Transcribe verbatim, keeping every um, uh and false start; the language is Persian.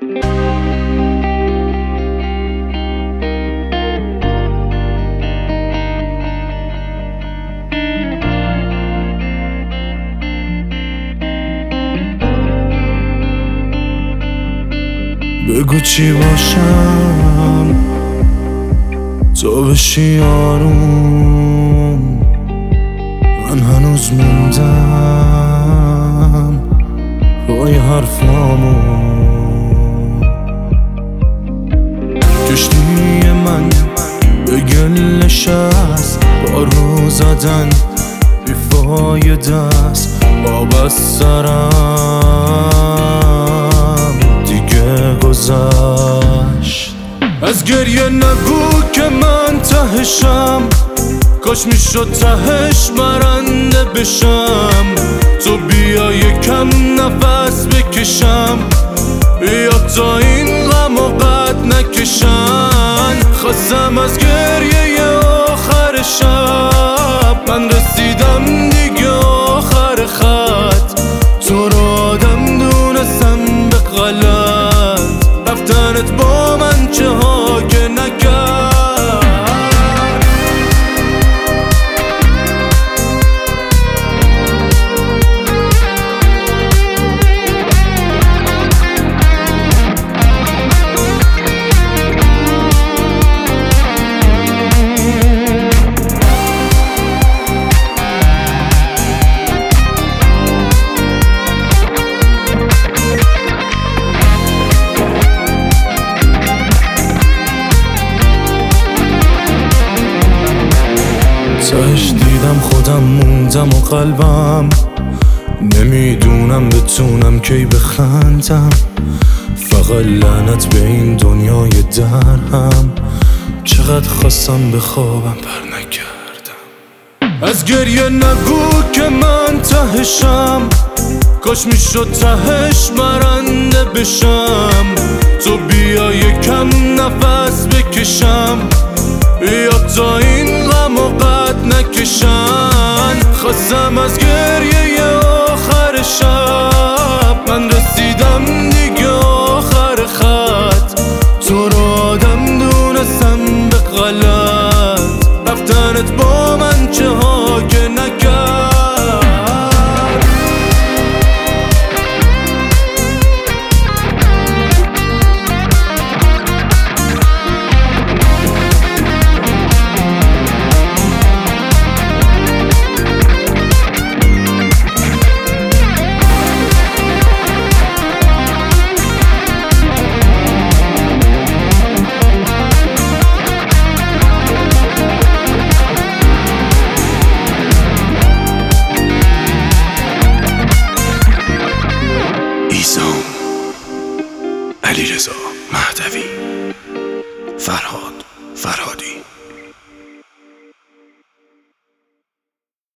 بگو چی باشم تو بشی آروم، من هنوز موندم پای حرفامون. کشتی من به گل نشست، پارو زدن بیفایده است، آب از سرم دیگه گذشت. از گریه نگو که من تهشم، کاش میشد تهش برنده بشم. تو بیا یکم نفس بکشم، بیا تا این غم و قد نکشن. خواستم از گریه آخر شب، من رسیدم دیگه آخر خط. تو رو آدم دونستم به غلط، رفتنت با من چه ها که نکرد. تهش دیدم خودم موندم و قلبم، نمیدونم بتونم کی بخندم. فقط لعنت به این دنیای درهم، چقدر خواستم بخوابم پر نکردم. از گریه نگو که من تهشم، کاش میشد تهش برنده بشم. تو بیا یکم نفس بکشم، بیا تا این غم و قد نکشن. خواستم از گریه آخر شب، من رسیدم دیگه آخر خط. تو رو آدم دونستم به غلط، رفتنت با من چه ها که نکرد. علیرضا مهدوی، فرهاد فرهاد